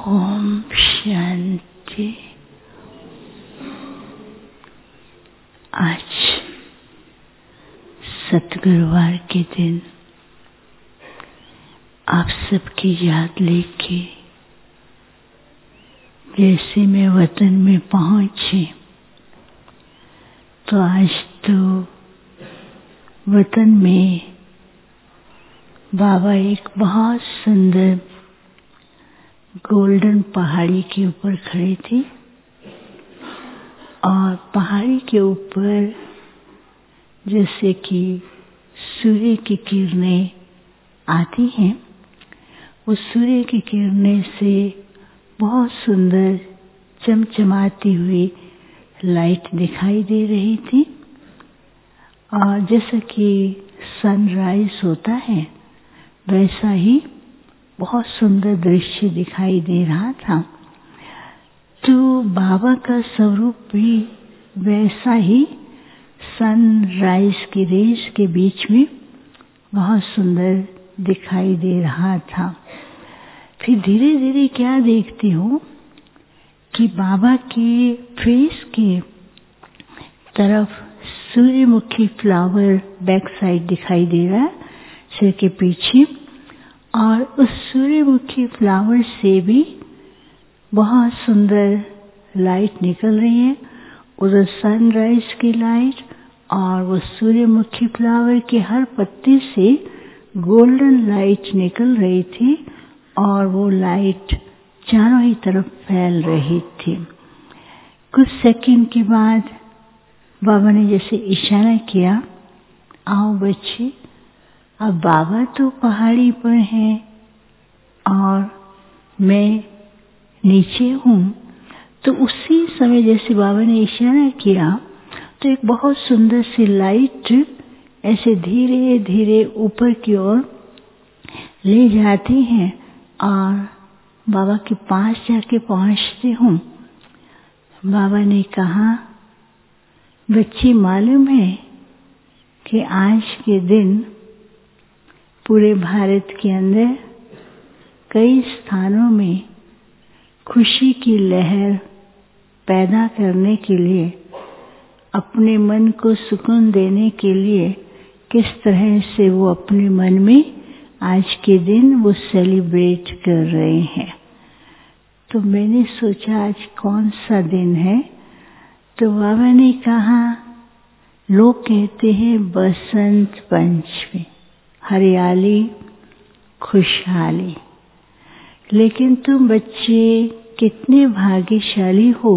ओम शांति। आज सतगुरुवार के दिन आप सबकी याद लेके जैसे मैं वतन में पहुंची, तो आज तो वतन में बाबा एक बहुत सुंदर गोल्डन पहाड़ी के ऊपर खड़े थे और पहाड़ी के ऊपर जैसे कि सूर्य की किरणें आती हैं, उस सूर्य की किरणें से बहुत सुंदर चमचमाती हुई लाइट दिखाई दे रही थी। और जैसा कि सनराइज होता है वैसा ही बहुत सुंदर दृश्य दिखाई दे रहा था। तो बाबा का स्वरूप भी वैसा ही सनराइज की रेज के बीच में बहुत सुंदर दिखाई दे रहा था। फिर धीरे धीरे क्या देखती हूँ कि बाबा के फेस के तरफ सूर्यमुखी फ्लावर बैक साइड दिखाई दे रहा है, सिर के पीछे, और उस सूर्यमुखी फ्लावर से भी बहुत सुंदर लाइट निकल रही है। उधर सनराइज की लाइट और वो सूर्यमुखी फ्लावर के हर पत्ते से गोल्डन लाइट निकल रही थी और वो लाइट चारों ही तरफ फैल रही थी। कुछ सेकंड के बाद बाबा ने जैसे इशारा किया, आओ बच्चे, अब बाबा तो पहाड़ी पर हैं और मैं नीचे हूँ। तो उसी समय जैसे बाबा ने इशारा किया तो एक बहुत सुंदर सी लाइट ऐसे धीरे धीरे ऊपर की ओर ले जाती है और बाबा के पास जाके पहुँचती हूँ। बाबा ने कहा, बच्ची, मालूम है कि आज के दिन पूरे भारत के अंदर कई स्थानों में खुशी की लहर पैदा करने के लिए, अपने मन को सुकून देने के लिए किस तरह से वो अपने मन में आज के दिन वो सेलिब्रेट कर रहे हैं। तो मैंने सोचा आज कौन सा दिन है, तो बाबा ने कहा, लोग कहते हैं बसंत पंचमी, हरियाली, खुशहाली, लेकिन तुम बच्चे कितने भाग्यशाली हो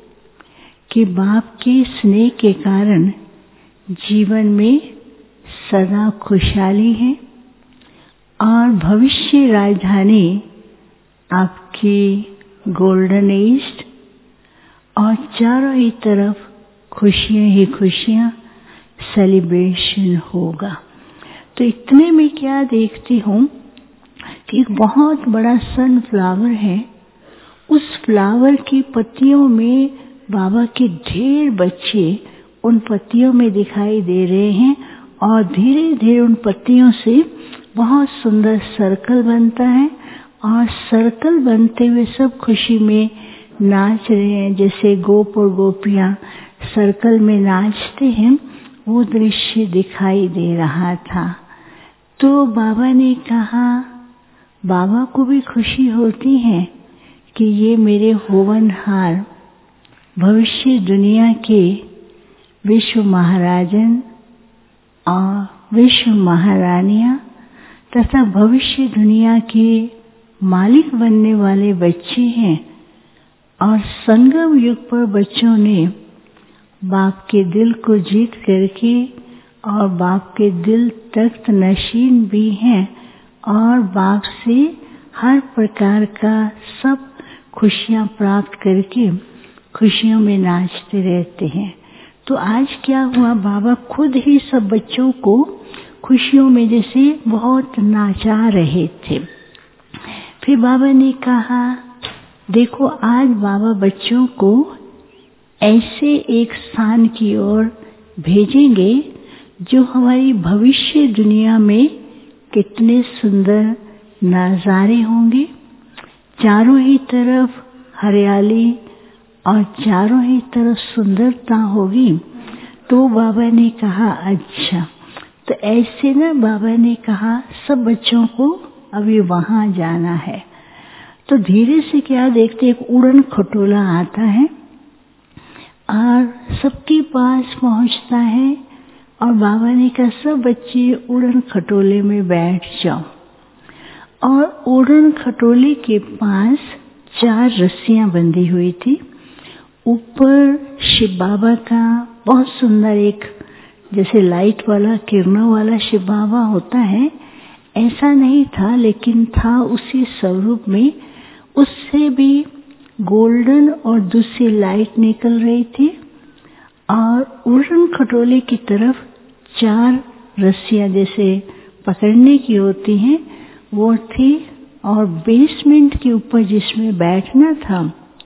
कि बाप के स्नेह के कारण जीवन में सदा खुशहाली है और भविष्य राजधानी आपकी गोल्डन ईस्ट और चारों ही तरफ खुशियां ही खुशियां सेलिब्रेशन होगा। तो इतने में क्या देखती हूँ कि एक बहुत बड़ा सनफ्लावर है। उस फ्लावर की पत्तियों में बाबा के ढेर बच्चे उन पत्तियों में दिखाई दे रहे हैं और धीरे धीरे उन पत्तियों से बहुत सुंदर सर्कल बनता है और सर्कल बनते हुए सब खुशी में नाच रहे हैं। जैसे गोप और गोपियाँ सर्कल में नाचते हैं, वो दृश्य दिखाई दे रहा था। तो बाबा ने कहा, बाबा को भी खुशी होती है कि ये मेरे होवनहार भविष्य दुनिया के विश्व महाराजन और विश्व महारानियां तथा भविष्य दुनिया के मालिक बनने वाले बच्चे हैं। और संगम युग पर बच्चों ने बाप के दिल को जीत करके, और बाप के दिल तख्त नशीन भी हैं और बाप से हर प्रकार का सब खुशियां प्राप्त करके खुशियों में नाचते रहते हैं। तो आज क्या हुआ, बाबा खुद ही सब बच्चों को खुशियों में जैसे बहुत नाचा रहे थे। फिर बाबा ने कहा, देखो आज बाबा बच्चों को ऐसे एक स्थान की ओर भेजेंगे जो हमारी भविष्य दुनिया में कितने सुंदर नजारे होंगे। चारों ही तरफ हरियाली और चारों ही तरफ सुंदरता होगी। तो बाबा ने कहा अच्छा, तो ऐसे ना बाबा ने कहा सब बच्चों को अभी वहां जाना है। तो धीरे से क्या देखते, एक उड़न खटोला आता है और सबके पास पहुंचता है और बाबा ने कहा सब बच्चे उड़न खटोले में बैठ जाओ। और उड़न खटोले के पास 4 रस्सियां बंधी हुई थी। ऊपर शिव बाबा का बहुत सुंदर एक जैसे लाइट वाला किरणों वाला शिव बाबा होता है, ऐसा नहीं था, लेकिन था उसी स्वरूप में। उससे भी गोल्डन और दूसरी लाइट निकल रही थी और उड़न खटोले की तरफ 4 रस्सियां जैसे पकड़ने की होती हैं वो थी। और बेसमेंट के ऊपर जिसमें बैठना था,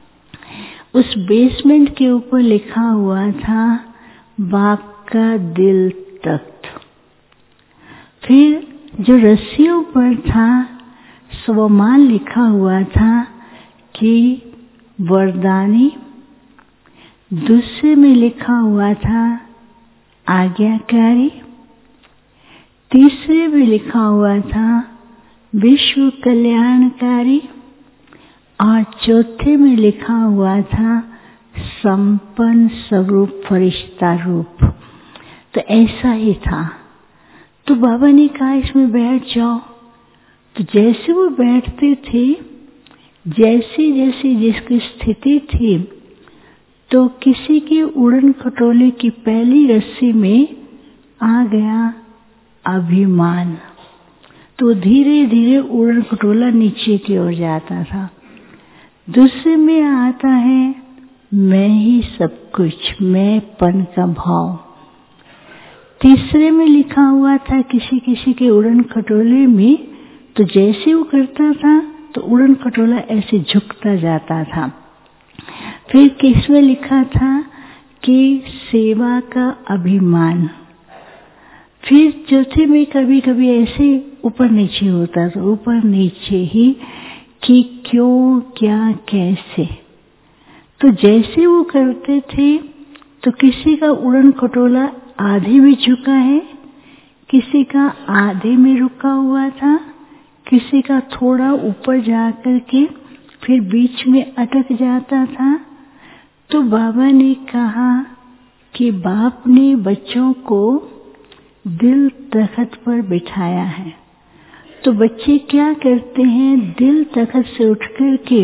उस बेसमेंट के ऊपर लिखा हुआ था बाप का दिल तख्त। फिर जो रस्सियों पर था स्वमान लिखा हुआ था कि वरदानी। दूसरे में लिखा हुआ था आज्ञाकारी। तीसरे में लिखा हुआ था विश्व कल्याणकारी और चौथे में लिखा हुआ था संपन्न स्वरूप फरिश्ता रूप। तो ऐसा ही था। तो बाबा ने कहा इसमें बैठ जाओ। तो जैसे वो बैठते थे, जैसे जैसे जिसकी स्थिति थी, तो किसी के उड़न खटोले की पहली रस्सी में आ गया अभिमान। तो धीरे धीरे उड़न खटोला नीचे की ओर जाता था। दूसरे में आता है मैं ही सब कुछ, मैंपन का भाव। तीसरे में लिखा हुआ था किसी किसी के उड़न खटोले में, तो जैसे वो करता था तो उड़न खटोला ऐसे झुकता जाता था। फिर किसमें लिखा था कि सेवा का अभिमान। फिर चौथे में कभी कभी ऐसे ऊपर नीचे होता था, ऊपर नीचे ही कि क्यों क्या कैसे। तो जैसे वो करते थे तो किसी का उड़न खटोला आधे में झुका है, किसी का आधे में रुका हुआ था, किसी का थोड़ा ऊपर जाकर के फिर बीच में अटक जाता था। तो बाबा ने कहा कि बाप ने बच्चों को दिल तख्त पर बिठाया है। तो बच्चे क्या करते हैं, दिल तख्त से उठ कर के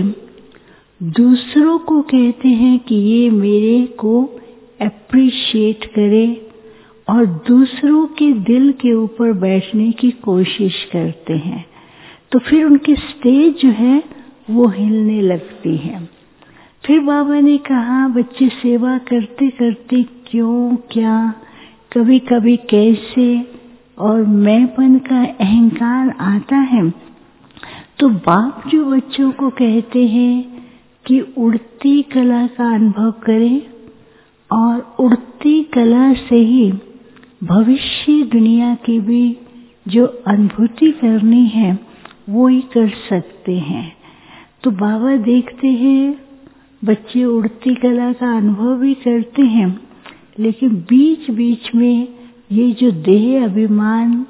दूसरों को कहते हैं कि ये मेरे को अप्रिशिएट करे और दूसरों के दिल के ऊपर बैठने की कोशिश करते हैं। तो फिर उनकी स्टेज जो है वो हिलने लगती है। फिर बाबा ने कहा बच्चे सेवा करते करते क्यों क्या, कभी कभी कैसे और मैंपन का अहंकार आता है। तो बाप जो बच्चों को कहते हैं कि उड़ती कला का अनुभव करें और उड़ती कला से ही भविष्य दुनिया की भी जो अनुभूति करनी है वो ही कर सकते हैं। तो बाबा देखते हैं बच्चे उड़ती कला का अनुभव भी करते हैं, लेकिन बीच बीच में ये जो देह अभिमान,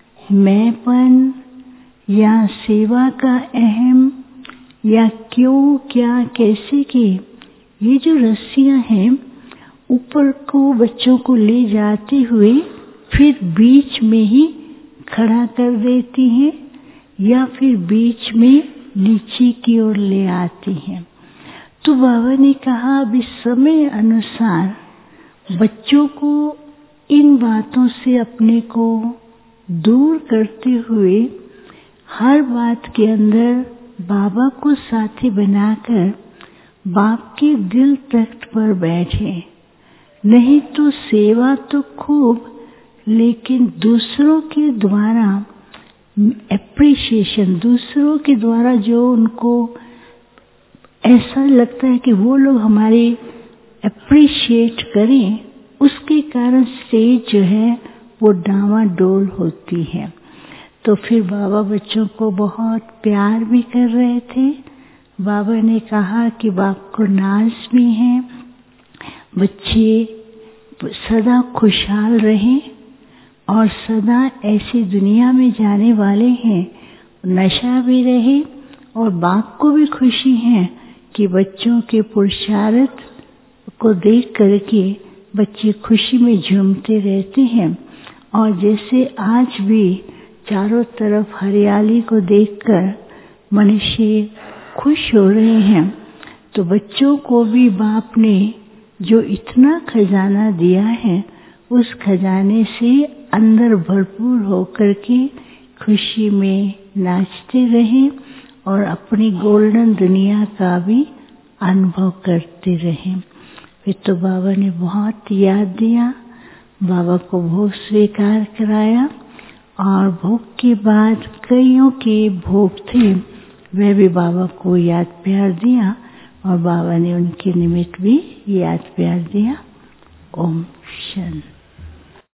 मैंपन या सेवा का अहम या क्यों क्या कैसे की ये जो रस्सियां हैं ऊपर को बच्चों को ले जाते हुए फिर बीच में ही खड़ा कर देती हैं या फिर बीच में नीचे की ओर ले आती हैं। तो बाबा ने कहा अभी समय अनुसार बच्चों को इन बातों से अपने को दूर करते हुए हर बात के अंदर बाबा को साथी बनाकर बाप के दिल तख्त पर बैठे। नहीं तो सेवा तो खूब, लेकिन दूसरों के द्वारा एप्रिशिएशन, दूसरों के द्वारा जो उनको ऐसा लगता है कि वो लोग हमारे एप्रिशिएट करें, उसके कारण स्टेज जो है वो डावाडोल होती है। तो फिर बाबा बच्चों को बहुत प्यार भी कर रहे थे बाबा ने कहा कि बाप को नाज भी है, बच्चे सदा खुशहाल रहें और सदा ऐसी दुनिया में जाने वाले हैं, नशा भी रहे और बाप को भी खुशी है कि बच्चों के पुरुषार्थ को देख करके बच्चे खुशी में झूमते रहते हैं। और जैसे आज भी चारों तरफ हरियाली को देखकर मनुष्य खुश हो रहे हैं, तो बच्चों को भी बाप ने जो इतना खजाना दिया है, उस खजाने से अंदर भरपूर होकर के खुशी में नाचते रहें और अपनी गोल्डन दुनिया का भी अनुभव करते रहें। फिर तो बाबा ने बहुत याद दिया, बाबा को भोग स्वीकार कराया और भोग के बाद कईयों के भोग थे, वह भी बाबा को याद प्यार दिया और बाबा ने उनके निमित्त भी याद प्यार दिया। ओम